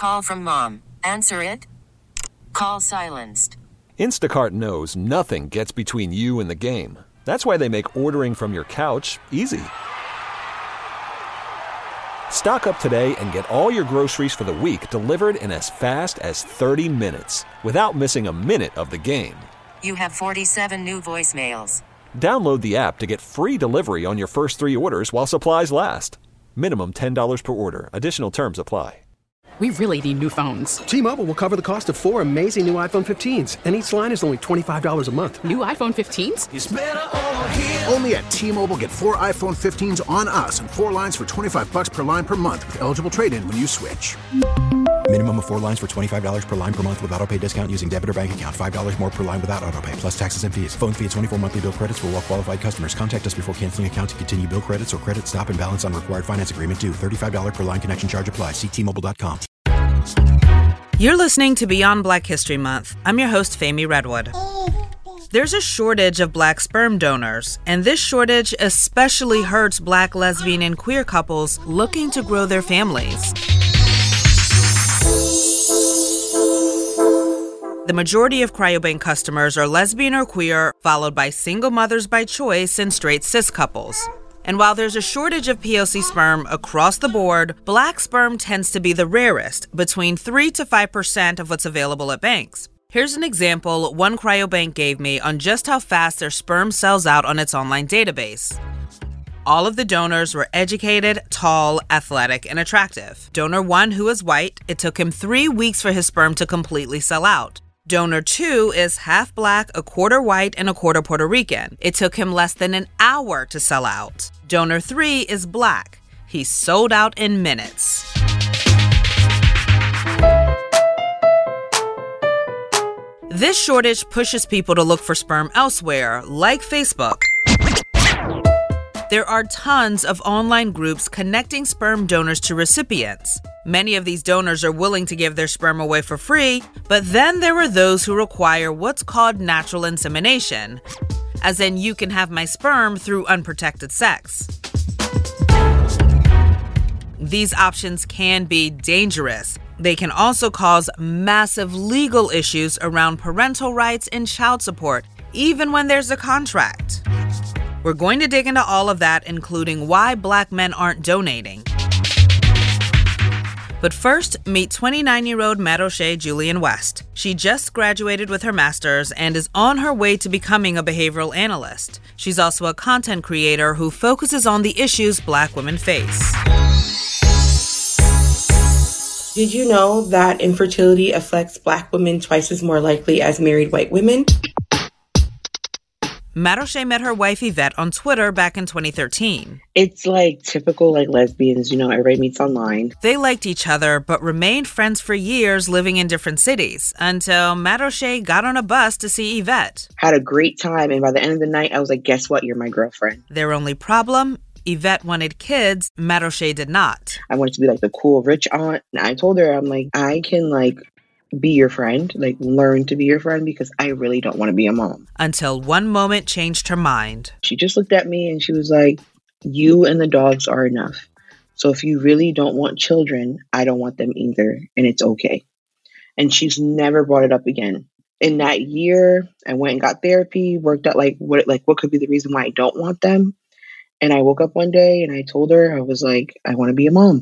Call from mom. Answer it. Call silenced. Instacart knows nothing gets between you and the game. That's why they make ordering from your couch easy. Stock up today and get all your groceries for the week delivered in as fast as 30 minutes without missing a minute of the game. You have 47 new voicemails. Download the app to get free delivery on your first 3 orders while supplies last. Minimum $10 per order. Additional terms apply. We really need new phones. T-Mobile will cover the cost of 4 amazing new iPhone 15s, and each line is only $25 a month. New iPhone 15s? It's better over here. Only at T-Mobile, get 4 iPhone 15s on us and 4 lines for $25 per line per month with eligible trade-in when you switch. Minimum of 4 lines for $25 per line per month with autopay discount using debit or bank account. $5 more per line without autopay, plus taxes and fees. Phone fee at 24 monthly bill credits for well-qualified customers. Contact us before canceling account to continue bill credits or credit stop and balance on required finance agreement due. $35 per line connection charge applies. See T-Mobile.com. You're listening to Beyond Black History Month. I'm your host, Femi Redwood. There's a shortage of Black sperm donors, and this shortage especially hurts Black lesbian and queer couples looking to grow their families. The majority of cryobank customers are lesbian or queer, followed by single mothers by choice and straight cis couples. And while there's a shortage of POC sperm across the board, Black sperm tends to be the rarest, between 3 to 5% of what's available at banks. Here's an example one cryobank gave me on just how fast their sperm sells out on its online database. All of the donors were educated, tall, athletic, and attractive. Donor 1, who is white, it took him 3 weeks for his sperm to completely sell out. Donor 2 is half Black, a quarter white, and a quarter Puerto Rican. It took him less than an hour to sell out. Donor 3 is Black. He sold out in minutes. This shortage pushes people to look for sperm elsewhere, like Facebook. There are tons of online groups connecting sperm donors to recipients. Many of these donors are willing to give their sperm away for free, but then there are those who require what's called natural insemination, as in you can have my sperm through unprotected sex. These options can be dangerous. They can also cause massive legal issues around parental rights and child support, even when there's a contract. We're going to dig into all of that, including why Black men aren't donating. But first, meet 29-year-old Maroche Julian West. She just graduated with her master's and is on her way to becoming a behavioral analyst. She's also a content creator who focuses on the issues Black women face. Did you know that infertility affects Black women twice as more likely as married white women? Maroche met her wife Yvette on Twitter back in 2013. It's like typical like lesbians, everybody meets online. They liked each other but remained friends for years living in different cities until Maroche got on a bus to see Yvette. Had a great time, and by the end of the night I was like, guess what? You're my girlfriend. Their only problem? Yvette wanted kids, Maroche did not. I wanted to be like the cool rich aunt. And I told her, I'm like, I can be your friend, learn to be your friend because I really don't want to be a mom. Until one moment changed her mind. She just looked at me and she was like, you and the dogs are enough. So if you really don't want children, I don't want them either. And it's okay. And she's never brought it up again. In that year, I went and got therapy, worked out what could be the reason why I don't want them. And I woke up one day and I told her, I was like, I want to be a mom.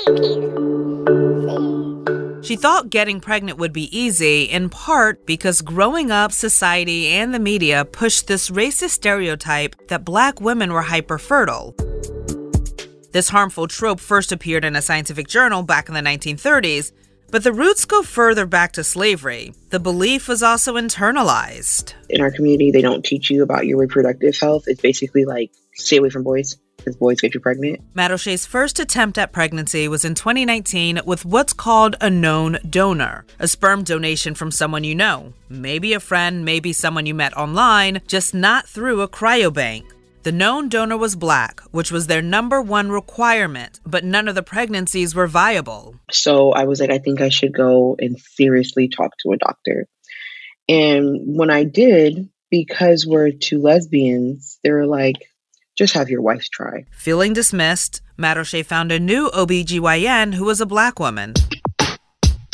She thought getting pregnant would be easy, in part because growing up, society and the media pushed this racist stereotype that Black women were hyperfertile. This harmful trope first appeared in a scientific journal back in the 1930s, but the roots go further back to slavery. The belief was also internalized. In our community, they don't teach you about your reproductive health. It's basically like, stay away from boys. Because boys get you pregnant. Maroche's first attempt at pregnancy was in 2019 with what's called a known donor, a sperm donation from someone you know. Maybe a friend, maybe someone you met online, just not through a cryobank. The known donor was Black, which was their number one requirement, but none of the pregnancies were viable. So I was like, I think I should go and seriously talk to a doctor. And when I did, because we're two lesbians, they were like, just have your wife try. Feeling dismissed, Maroche found a new OBGYN who was a Black woman.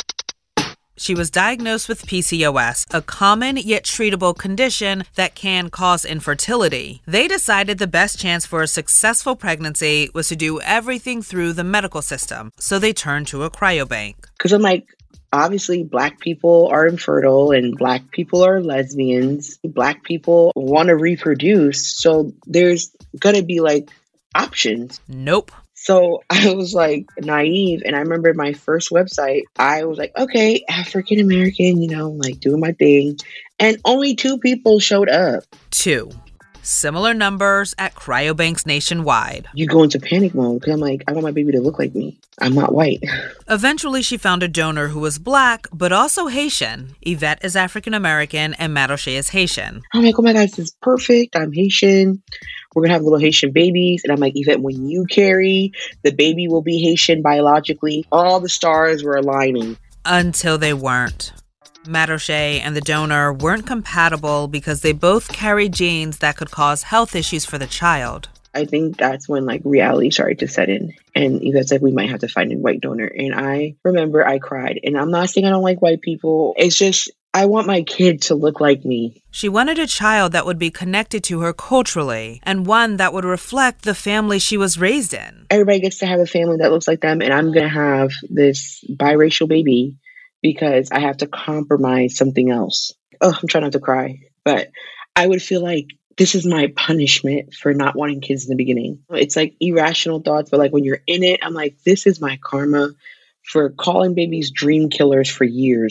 She was diagnosed with PCOS, a common yet treatable condition that can cause infertility. They decided the best chance for a successful pregnancy was to do everything through the medical system, so they turned to a cryobank. Because I'm like, obviously, Black people are infertile and Black people are lesbians. Black people want to reproduce, so there's going to be like options. Nope. So I was like naive. And I remember my first website, I was like, okay, African American, like doing my thing. And only 2 people showed up. 2. Similar numbers at cryobanks nationwide. You go into panic mode because I'm like, I want my baby to look like me. I'm not white. Eventually, she found a donor who was Black, but also Haitian. Yvette is African American and Maroche is Haitian. I'm like, oh my God, this is perfect. I'm Haitian. We're going to have little Haitian babies. And I'm like, Yvette, when you carry, the baby will be Haitian biologically. All the stars were aligning. Until they weren't. Maroche and the donor weren't compatible because they both carried genes that could cause health issues for the child. I think that's when reality started to set in. And Yvette said, we might have to find a white donor. And I remember I cried. And I'm not saying I don't like white people. It's just, I want my kid to look like me. She wanted a child that would be connected to her culturally and one that would reflect the family she was raised in. Everybody gets to have a family that looks like them. And I'm going to have this biracial baby because I have to compromise something else. Oh, I'm trying not to cry. But I would feel like this is my punishment for not wanting kids in the beginning. It's like irrational thoughts, but when you're in it, I'm like, this is my karma for calling babies dream killers for years.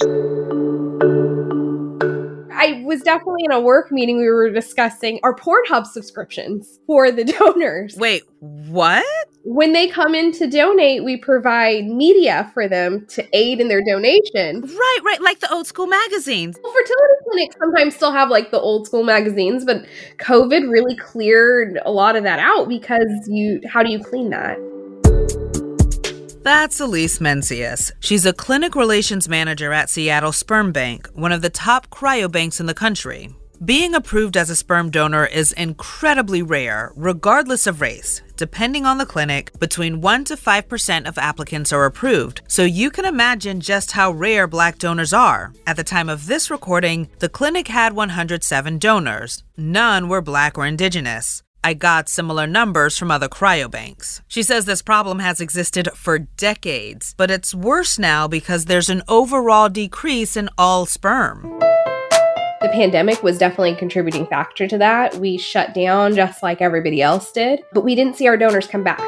I was definitely in a work meeting. We were discussing our Pornhub subscriptions for the donors. Wait, what? When they come in to donate, we provide media for them to aid in their donation. Right, like the old school magazines. Well, fertility clinics sometimes still have the old school magazines, but COVID really cleared a lot of that out because how do you clean that? That's Elise Mencius. She's a clinic relations manager at Seattle Sperm Bank, one of the top cryobanks in the country. Being approved as a sperm donor is incredibly rare, regardless of race. Depending on the clinic, between 1% to 5% of applicants are approved, so you can imagine just how rare Black donors are. At the time of this recording, the clinic had 107 donors. None were Black or Indigenous. I got similar numbers from other cryobanks. She says this problem has existed for decades, but it's worse now because there's an overall decrease in all sperm. The pandemic was definitely a contributing factor to that. We shut down just like everybody else did, but we didn't see our donors come back.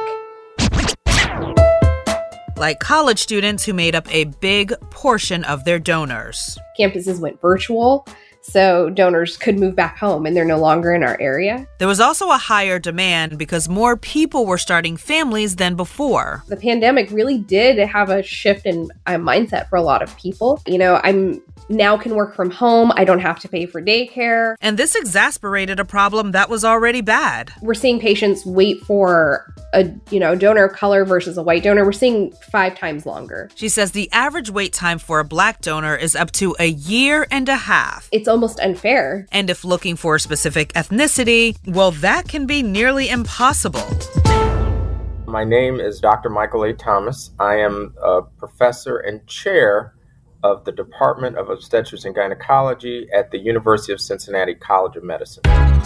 Like college students who made up a big portion of their donors. Campuses went virtual, so donors could move back home and they're no longer in our area. There was also a higher demand because more people were starting families than before. The pandemic really did have a shift in mindset for a lot of people. I'm now can work from home. I don't have to pay for daycare. And this exasperated a problem that was already bad. We're seeing patients wait for a donor of color versus a white donor. We're seeing 5 times longer. She says the average wait time for a Black donor is up to a year and a half. It's almost unfair. And if looking for a specific ethnicity, well, that can be nearly impossible. My name is Dr. Michael A. Thomas. I am a professor and chair of the Department of Obstetrics and Gynecology at the University of Cincinnati College of Medicine.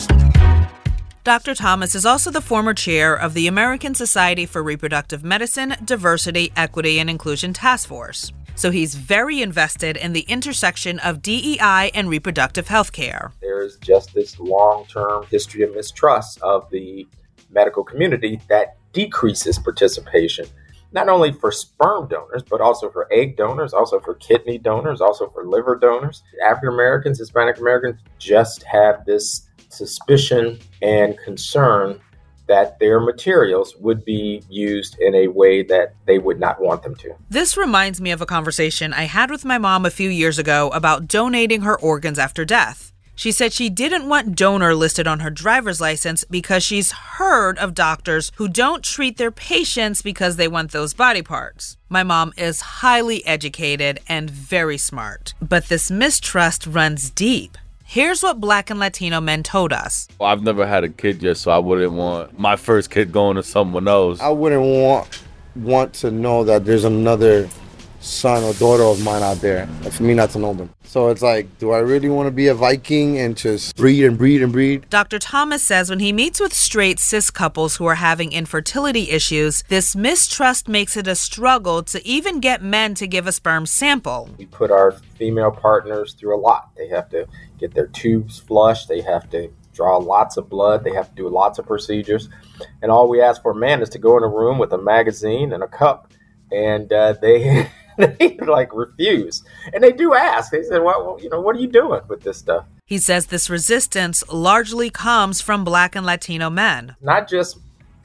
Dr. Thomas is also the former chair of the American Society for Reproductive Medicine, Diversity, Equity, and Inclusion Task Force. So he's very invested in the intersection of DEI and reproductive health care. There's just this long-term history of mistrust of the medical community that decreases participation, not only for sperm donors, but also for egg donors, also for kidney donors, also for liver donors. African Americans, Hispanic Americans just have this suspicion and concern that their materials would be used in a way that they would not want them to. This reminds me of a conversation I had with my mom a few years ago about donating her organs after death. She said she didn't want donor listed on her driver's license because she's heard of doctors who don't treat their patients because they want those body parts. My mom is highly educated and very smart, but this mistrust runs deep. Here's what Black and Latino men told us. Well, I've never had a kid yet, so I wouldn't want my first kid going to someone else. I wouldn't want to know that there's another son or daughter of mine out there, and for me not to know them. So it's like, do I really want to be a Viking and just breed and breed and breed? Dr. Thomas says when he meets with straight cis couples who are having infertility issues, this mistrust makes it a struggle to even get men to give a sperm sample. We put our female partners through a lot. They have to get their tubes flushed. They have to draw lots of blood. They have to do lots of procedures. And all we ask for a man is to go in a room with a magazine and a cup, and they like refuse. And they do ask. They said, well, what are you doing with this stuff? He says this resistance largely comes from Black and Latino men. Not just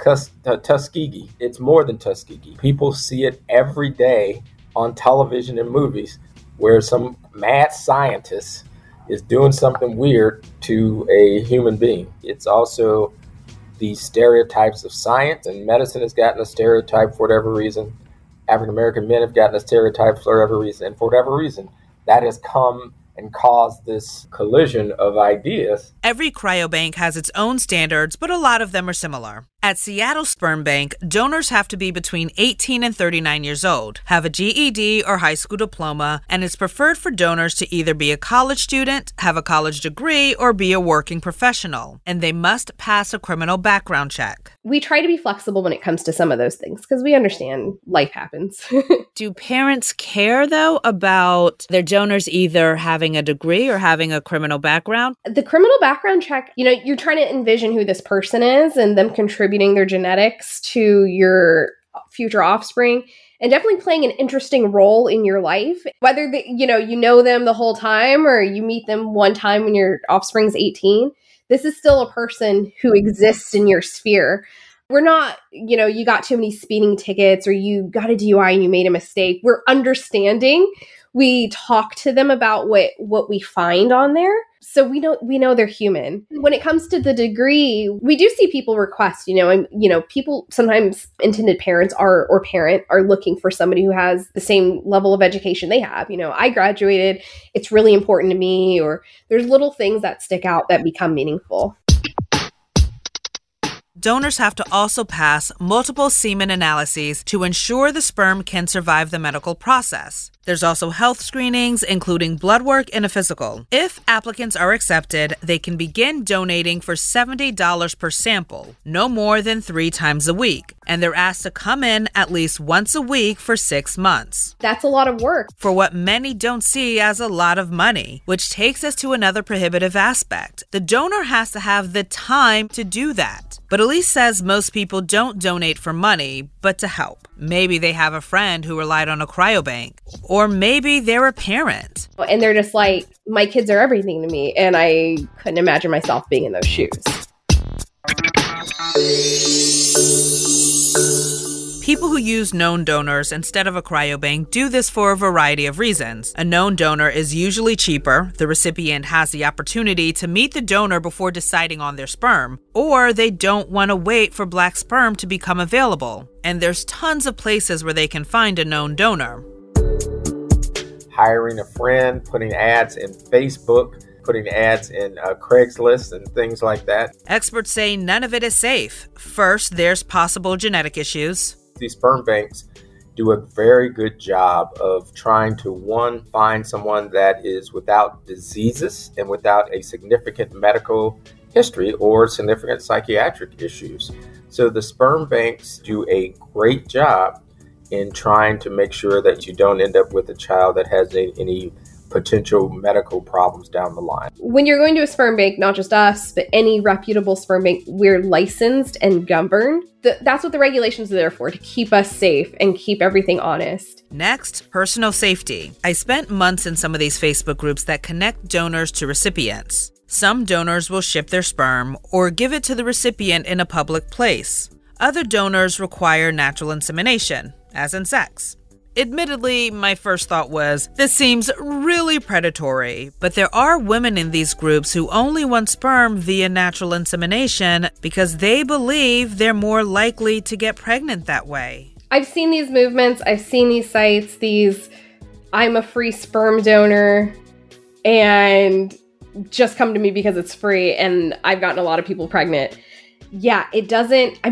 Tuskegee. It's more than Tuskegee. People see it every day on television and movies where some mad scientist is doing something weird to a human being. It's also the stereotypes of science, and medicine has gotten a stereotype for whatever reason. African-American men have gotten a stereotype for whatever reason. And for whatever reason, that has come and caused this collision of ideas. Every cryobank has its own standards, but a lot of them are similar. At Seattle Sperm Bank, donors have to be between 18 and 39 years old, have a GED or high school diploma, and it's preferred for donors to either be a college student, have a college degree, or be a working professional. And they must pass a criminal background check. We try to be flexible when it comes to some of those things because we understand life happens. Do parents care, though, about their donors either having a degree or having a criminal background? The criminal background check, you're trying to envision who this person is and them contributing their genetics to your future offspring and definitely playing an interesting role in your life. Whether you know them the whole time or you meet them one time when your offspring's 18, this is still a person who exists in your sphere. We're not, you got too many speeding tickets or you got a DUI and you made a mistake. We're understanding. We talk to them about what we find on there. So we know they're human. When it comes to the degree, we do see people request, people, sometimes intended parents are looking for somebody who has the same level of education they have. I graduated, it's really important to me, or there's little things that stick out that become meaningful. Donors have to also pass multiple semen analyses to ensure the sperm can survive the medical process. There's also health screenings, including blood work and a physical. If applicants are accepted, they can begin donating for $70 per sample, no more than 3 times a week. And they're asked to come in at least once a week for 6 months. That's a lot of work. For what many don't see as a lot of money, which takes us to another prohibitive aspect. The donor has to have the time to do that. But Elise says most people don't donate for money, but to help. Maybe they have a friend who relied on a cryobank. Or maybe they're a parent. And they're just like, my kids are everything to me. And I couldn't imagine myself being in those shoes. People who use known donors instead of a cryobank do this for a variety of reasons. A known donor is usually cheaper, the recipient has the opportunity to meet the donor before deciding on their sperm, or they don't want to wait for Black sperm to become available. And there's tons of places where they can find a known donor. Hiring a friend, putting ads in Facebook, putting ads in Craigslist and things like that. Experts say none of it is safe. First, there's possible genetic issues. These sperm banks do a very good job of trying to, one, find someone that is without diseases and without a significant medical history or significant psychiatric issues. So the sperm banks do a great job in trying to make sure that you don't end up with a child that has any potential medical problems down the line. When you're going to a sperm bank, not just us, but any reputable sperm bank, we're licensed and governed. That's what the regulations are there for, to keep us safe and keep everything honest. Next, personal safety. I spent months in some of these Facebook groups that connect donors to recipients. Some donors will ship their sperm or give it to the recipient in a public place. Other donors require natural insemination, as in sex. Admittedly, my first thought was, this seems really predatory, but there are women in these groups who only want sperm via natural insemination because they believe they're more likely to get pregnant that way. I've seen these movements, I've seen these sites, I'm a free sperm donor, and just come to me because it's free, and I've gotten a lot of people pregnant. Yeah, it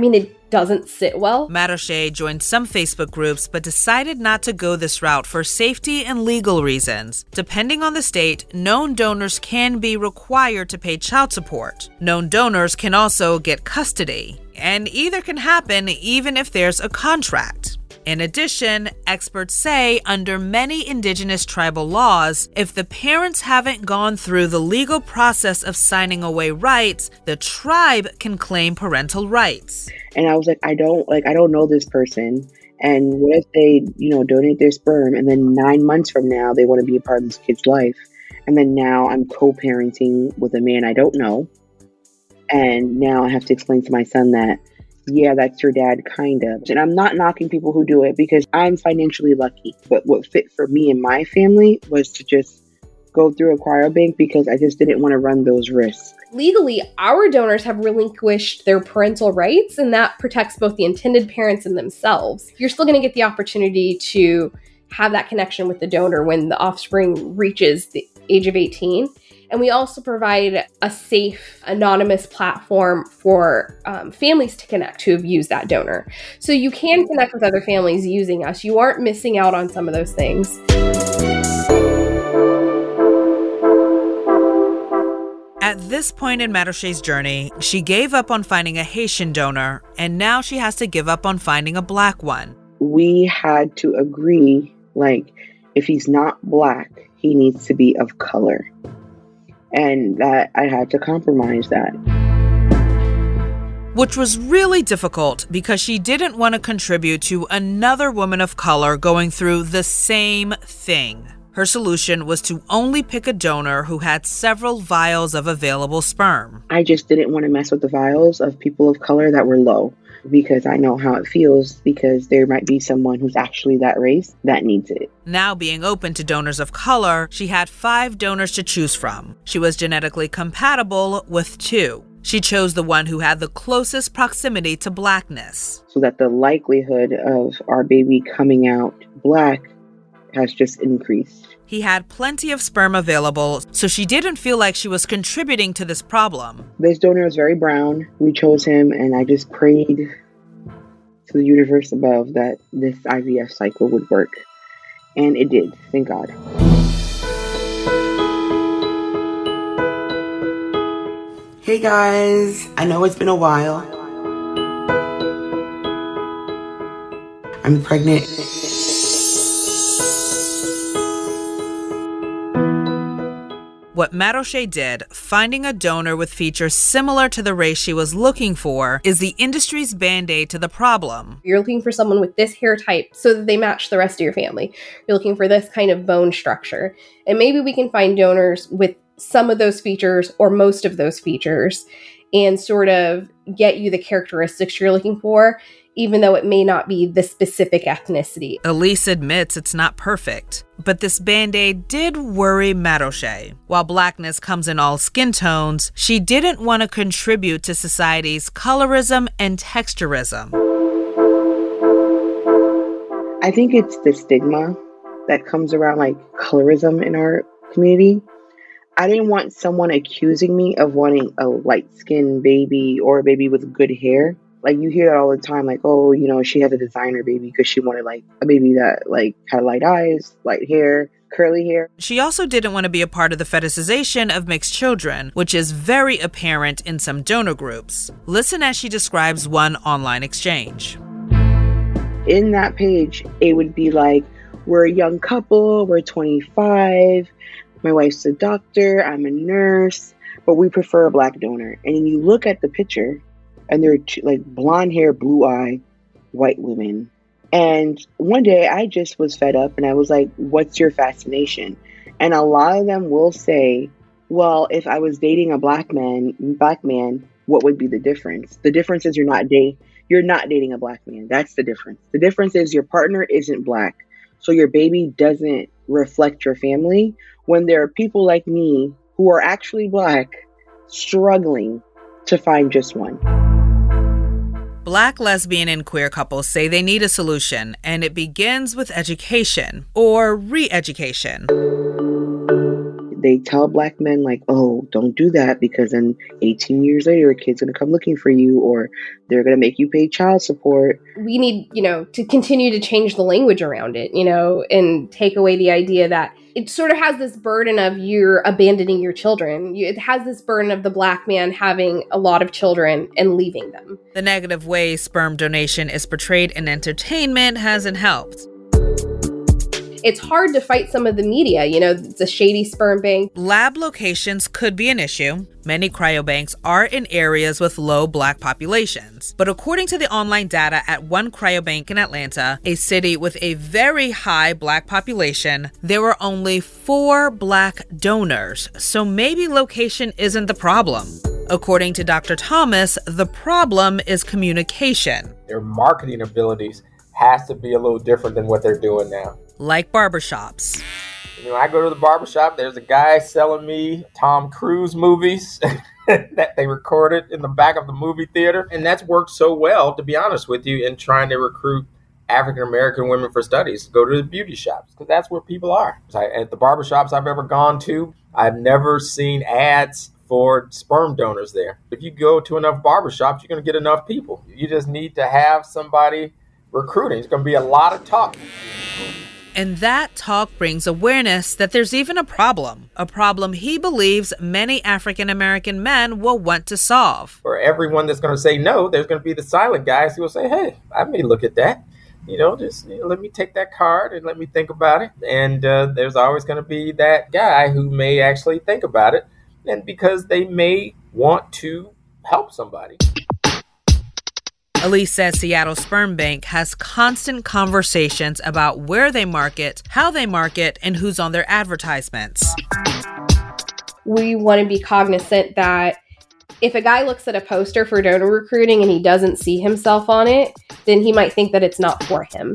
doesn't sit well. Maroche joined some Facebook groups but decided not to go this route for safety and legal reasons. Depending on the state, known donors can be required to pay child support. Known donors can also get custody, and either can happen even if there's a contract. In addition, experts say under many indigenous tribal laws, if the parents haven't gone through the legal process of signing away rights, the tribe can claim parental rights. And I was like, I don't know this person. And what if they, donate their sperm and then 9 months from now, they want to be a part of this kid's life. And then now I'm co-parenting with a man I don't know. And now I have to explain to my son that, yeah, that's your dad, kind of. And I'm not knocking people who do it because I'm financially lucky. But what fit for me and my family was to just go through a cryobank because I just didn't want to run those risks. Legally, our donors have relinquished their parental rights, and that protects both the intended parents and themselves. You're still going to get the opportunity to have that connection with the donor when the offspring reaches the age of 18. And we also provide a safe, anonymous platform for families to connect who have used that donor. So you can connect with other families using us. You aren't missing out on some of those things. At this point in Maroche's journey, she gave up on finding a Haitian donor, and now she has to give up on finding a Black one. We had to agree, if he's not Black, he needs to be of color. And that I had to compromise that. Which was really difficult because she didn't want to contribute to another woman of color going through the same thing. Her solution was to only pick a donor who had several vials of available sperm. I just didn't want to mess with the vials of people of color that were low because I know how it feels because there might be someone who's actually that race that needs it. Now being open to donors of color, she had 5 donors to choose from. She was genetically compatible with 2. She chose the one who had the closest proximity to Blackness. So that the likelihood of our baby coming out Black has just increased. He had plenty of sperm available, so she didn't feel like she was contributing to this problem. This donor is very brown. We chose him, and I just prayed to the universe above that this IVF cycle would work. And it did, thank God. Hey guys, I know it's been a while. I'm pregnant. What Maroche did, finding a donor with features similar to the race she was looking for, is the industry's band-aid to the problem. You're looking for someone with this hair type so that they match the rest of your family. You're looking for this kind of bone structure. And maybe we can find donors with some of those features or most of those features and sort of get you the characteristics you're looking for, even though it may not be the specific ethnicity. Elise admits it's not perfect, but this Band-Aid did worry Maroche. While Blackness comes in all skin tones, she didn't want to contribute to society's colorism and texturism. I think it's the stigma that comes around colorism in our community. I didn't want someone accusing me of wanting a light-skinned baby or a baby with good hair. You hear that all the time, she had a designer baby because she wanted, a baby that, had light eyes, light hair, curly hair. She also didn't want to be a part of the fetishization of mixed children, which is very apparent in some donor groups. Listen as she describes one online exchange. In that page, it would be we're a young couple, we're 25, my wife's a doctor, I'm a nurse, but we prefer a Black donor. And you look at the picture, and they're blonde hair, blue eye, white women. And one day I just was fed up and I was like, what's your fascination? And a lot of them will say, well, if I was dating a black man, what would be the difference? The difference is you're not dating a Black man. That's the difference. The difference is your partner isn't Black. So your baby doesn't reflect your family when there are people like me who are actually Black struggling to find just one. Black, lesbian, and queer couples say they need a solution, and it begins with education or re-education. they tell black men like, oh, don't do that because then 18 years later, a kid's going to come looking for you or they're going to make you pay child support. We need, to continue to change the language around it, and take away the idea that it sort of has this burden of you're abandoning your children. It has this burden of the black man having a lot of children and leaving them. The negative way sperm donation is portrayed in entertainment hasn't helped. It's hard to fight some of the media. It's a shady sperm bank. Lab locations could be an issue. Many cryobanks are in areas with low black populations. But according to the online data at one cryobank in Atlanta, a city with a very high black population, there were only 4 black donors. So maybe location isn't the problem. According to Dr. Thomas, the problem is communication. Their marketing abilities has to be a little different than what they're doing now. Like barbershops. I go to the barbershop, there's a guy selling me Tom Cruise movies that they recorded in the back of the movie theater. And that's worked so well, to be honest with you, in trying to recruit African-American women for studies to go to the beauty shops, because that's where people are. At the barbershops I've ever gone to, I've never seen ads for sperm donors there. If you go to enough barbershops, you're going to get enough people. You just need to have somebody recruiting. It's going to be a lot of talk. And that talk brings awareness that there's even a problem he believes many African-American men will want to solve. For everyone that's going to say no, there's going to be the silent guys who will say, hey, I may look at that. Let me take that card and let me think about it. And there's always going to be that guy who may actually think about it, and because they may want to help somebody. Elise says Seattle Sperm Bank has constant conversations about where they market, how they market, and who's on their advertisements. We want to be cognizant that if a guy looks at a poster for donor recruiting and he doesn't see himself on it, then he might think that it's not for him.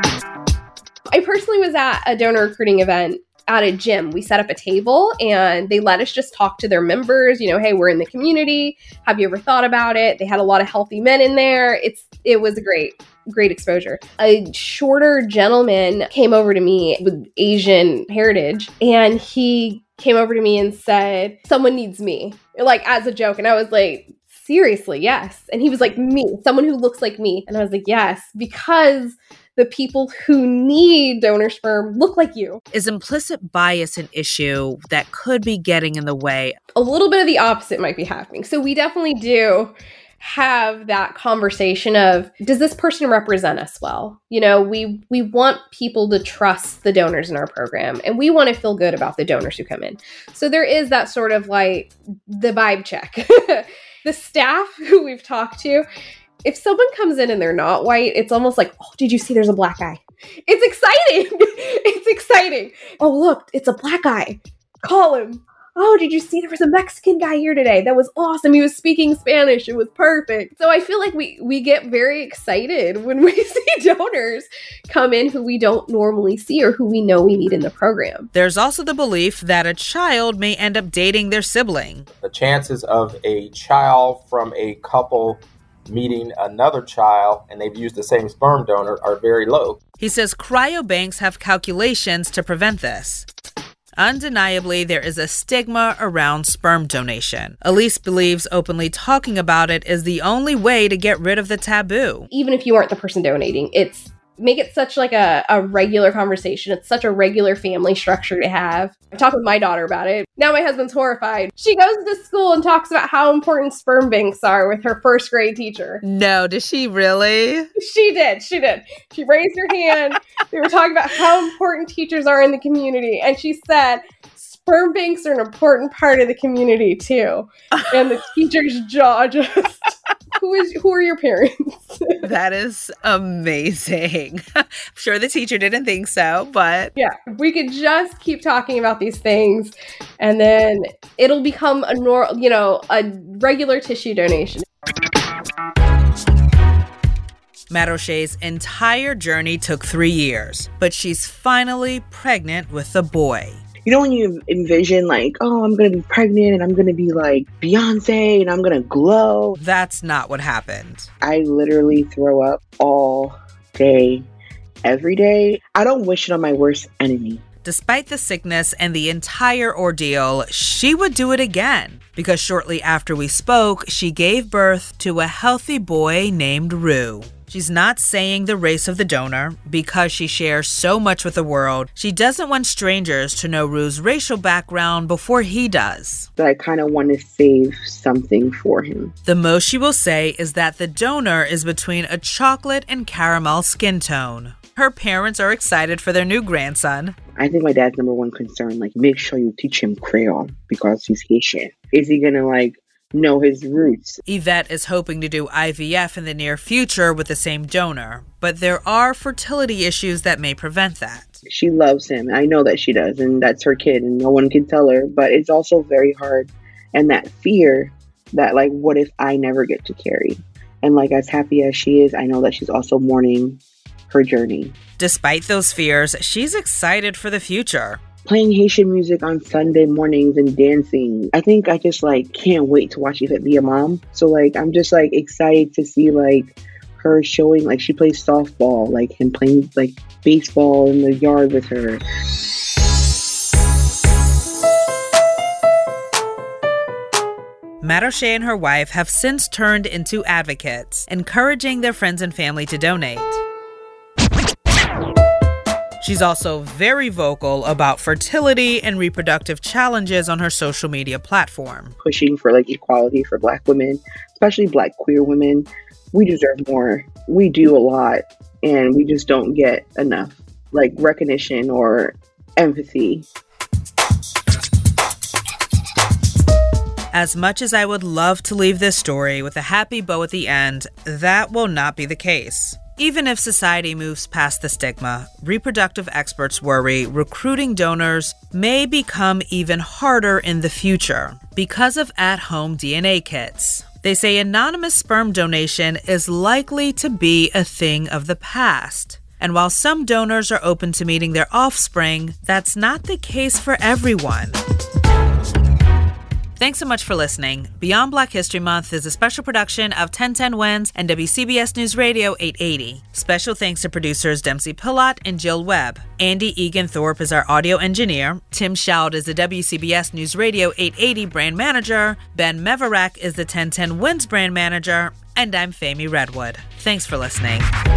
I personally was at a donor recruiting event at a gym. We set up a table and they let us just talk to their members. Hey, we're in the community. Have you ever thought about it? They had a lot of healthy men in there. It was a great exposure. A shorter gentleman came over to me with Asian heritage, and he came over to me and said, someone needs me, like as a joke. And I was like, seriously, yes. And he was like, me, someone who looks like me. And I was like, yes, because the people who need donor sperm look like you. Is implicit bias an issue that could be getting in the way? A little bit of the opposite might be happening. So we definitely do have that conversation of, does this person represent us well? We want people to trust the donors in our program, and we want to feel good about the donors who come in. So there is that sort of like the vibe check. The staff who we've talked to, if someone comes in and they're not white, it's almost like, oh, did you see there's a black guy? It's exciting. It's exciting. Oh, look, it's a black guy. Call him. Oh, did you see there was a Mexican guy here today? That was awesome. He was speaking Spanish. It was perfect. So I feel like we get very excited when we see donors come in who we don't normally see or who we know we need in the program. There's also the belief that a child may end up dating their sibling. The chances of a child from a couple meeting another child and they've used the same sperm donor are very low. He says cryobanks have calculations to prevent this. Undeniably, there is a stigma around sperm donation. Elise believes openly talking about it is the only way to get rid of the taboo. Even if you aren't the person donating, make it such like a regular conversation. It's such a regular family structure to have. I talked with my daughter about it. Now my husband's horrified. She goes to school and talks about how important sperm banks are with her first grade teacher. No, did she really? She did. She raised her hand. They were talking about how important teachers are in the community. And she said, sperm banks are an important part of the community too. And the teacher's jaw just... Who are your parents? That is amazing. I'm sure the teacher didn't think so, but... Yeah, we could just keep talking about these things, and then it'll become a regular tissue donation. Matt O'Shea's entire journey took 3 years, but she's finally pregnant with a boy. When you envision like, oh, I'm going to be pregnant and I'm going to be like Beyonce and I'm going to glow. That's not what happened. I literally throw up all day, every day. I don't wish it on my worst enemy. Despite the sickness and the entire ordeal, she would do it again because shortly after we spoke, she gave birth to a healthy boy named Rue. She's not saying the race of the donor because she shares so much with the world. She doesn't want strangers to know Rue's racial background before he does. But I kind of want to save something for him. The most she will say is that the donor is between a chocolate and caramel skin tone. Her parents are excited for their new grandson. I think my dad's number one concern, make sure you teach him Creole because he's Haitian. Is he going to, know his roots? Yvette is hoping to do IVF in the near future with the same donor, but there are fertility issues that may prevent that. She loves him. I know that she does, and that's her kid, and no one can tell her, but it's also very hard. And that fear that, what if I never get to carry? And, as happy as she is, I know that she's also mourning her journey. Despite those fears, she's excited for the future. Playing Haitian music on Sunday mornings and dancing. I think I just can't wait to watch Yvette be a mom. So I'm just excited to see her showing she plays softball, him playing baseball in the yard with her. Matt O'Shea and her wife have since turned into advocates, encouraging their friends and family to donate. She's also very vocal about fertility and reproductive challenges on her social media platform. Pushing for equality for Black women, especially Black queer women. We deserve more. We do a lot, and we just don't get enough recognition or empathy. As much as I would love to leave this story with a happy bow at the end, that will not be the case. Even if society moves past the stigma, reproductive experts worry recruiting donors may become even harder in the future because of at-home DNA kits. They say anonymous sperm donation is likely to be a thing of the past. And while some donors are open to meeting their offspring, that's not the case for everyone. Thanks so much for listening. Beyond Black History Month is a special production of 1010 Wins and WCBS News Radio 880. Special thanks to producers Dempsey Pillot and Jill Webb. Andy Egan Thorpe is our audio engineer. Tim Schaud is the WCBS News Radio 880 brand manager. Ben Meverak is the 1010 Wins brand manager. And I'm Fahmy Redwood. Thanks for listening.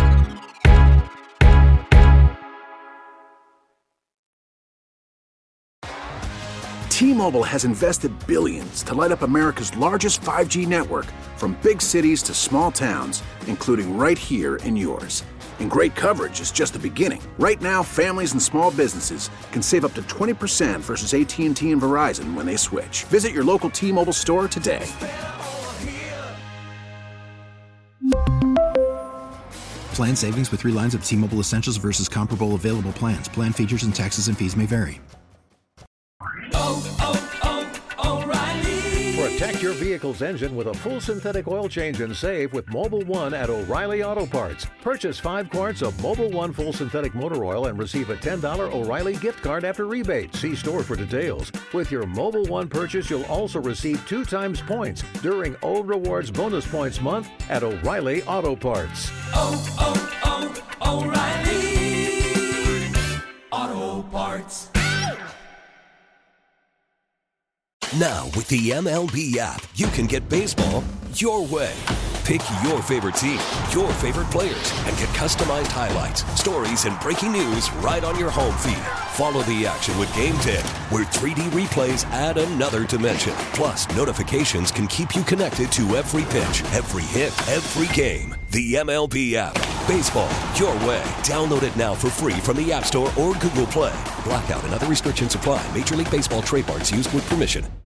T-Mobile has invested billions to light up America's largest 5G network, from big cities to small towns, including right here in yours. And great coverage is just the beginning. Right now, families and small businesses can save up to 20% versus AT&T and Verizon when they switch. Visit your local T-Mobile store today. Plan savings with 3 lines of T-Mobile Essentials versus comparable available plans. Plan features and taxes and fees may vary. Protect your vehicle's engine with a full synthetic oil change and save with Mobil 1 at O'Reilly Auto Parts. Purchase 5 quarts of Mobil 1 full synthetic motor oil and receive a $10 O'Reilly gift card after rebate. See store for details. With your Mobil 1 purchase, you'll also receive 2 times points during O Rewards Bonus Points Month at O'Reilly Auto Parts. O'Reilly Auto Parts. Now, with the MLB app, you can get baseball your way. Pick your favorite team, your favorite players, and get customized highlights, stories, and breaking news right on your home feed. Follow the action with Game Day, where 3D replays add another dimension. Plus, notifications can keep you connected to every pitch, every hit, every game. The MLB app. Baseball your way. Download it now for free from the App Store or Google Play. Blackout and other restrictions apply. Major League Baseball trademarks used with permission.